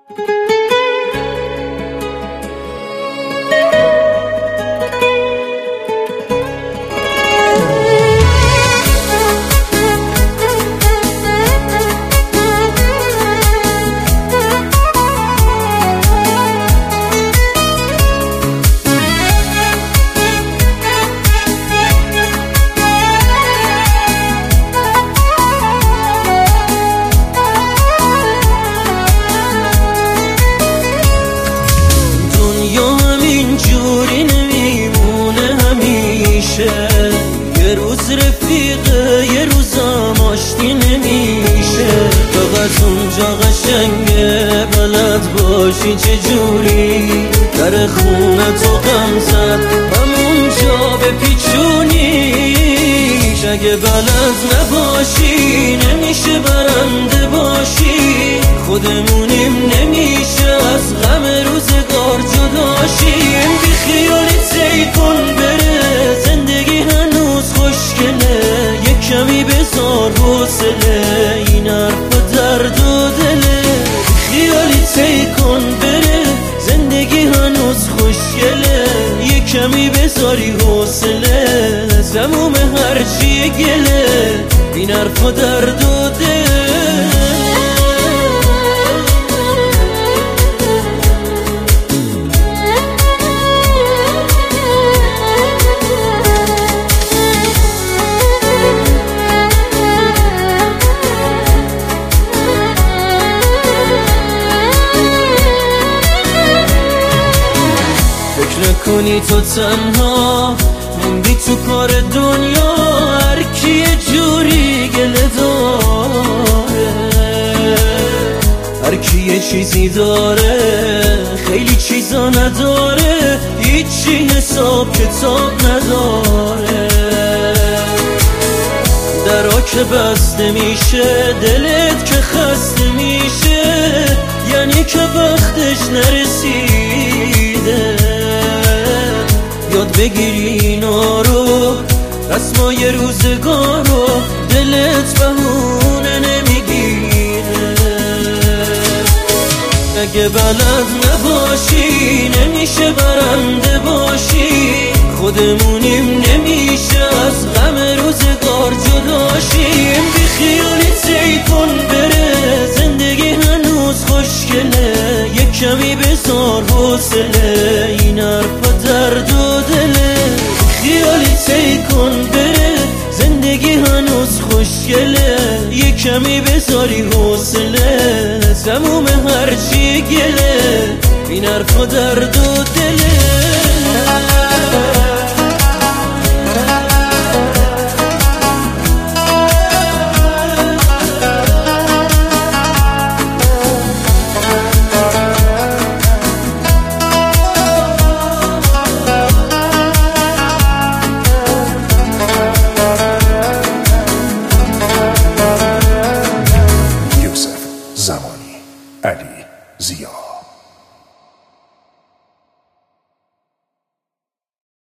یه روز رفیقه یه روزم آشتی نمیشه، فقط اونجا قشنگه بلد باشی چجوری در خونه تو غم زد همونجا بپیچونیش. اگه بلد نباشی نمیشه برنده باشی، خودمونیم نمیشه از غم روزگار جداشیم. بی خیالی تی کن بره زندگی هنوز خوشگله، یه کمی بذار حوصله این حرفا درد و دله. خیالی تی کن بره زندگی هنوز خوشگله، یه کمی بذاری حوصله تموم هرچی گله این حرفا درد و دله. نکنی تو تنها موندی تو کار دنیا، هر کی یه جوری گله داره، هر کی یه چیزی داره خیلی چیزا نداره، هیچی حساب کتاب نداره. درا که بسته میشه دلت که خسته میشه، یعنی که وقتش نرسیده. یاد بگیری اینا رو رسمای روزگار رو، دلت بهونه نمیگیره. اگه بلد نباشی نمیشه برنده باشی، خودمونیم نمیشه از غم روزگار جداشیم. بی خیالی تی کن بره زندگی هنوز خوشگله، یه کمی بذار حوصله این حرفا درد و دله. خیالی تی کن بره زندگی هنوز خوشگله، یه کمی بذاری حوصله تموم هرچی گله این حرفا درد و دله.